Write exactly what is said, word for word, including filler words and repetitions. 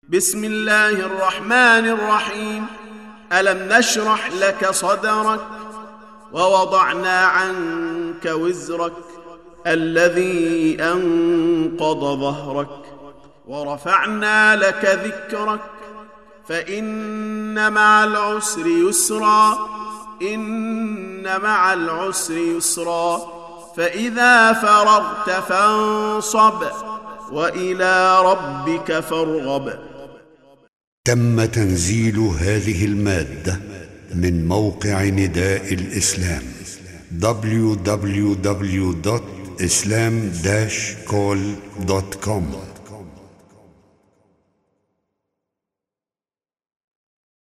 بسم الله الرحمن الرحيم. ألم نشرح لك صدرك ووضعنا عنك وزرك الذي أنقض ظهرك ورفعنا لك ذكرك فإن مع العسر يسرا إن مع العسر يسرا فإذا فرغت فانصب وإلى ربك فارغب. تم تنزيل هذه المادة من موقع نداء الإسلام دبليو دبليو دبليو دوت إسلام داش كول دوت كوم.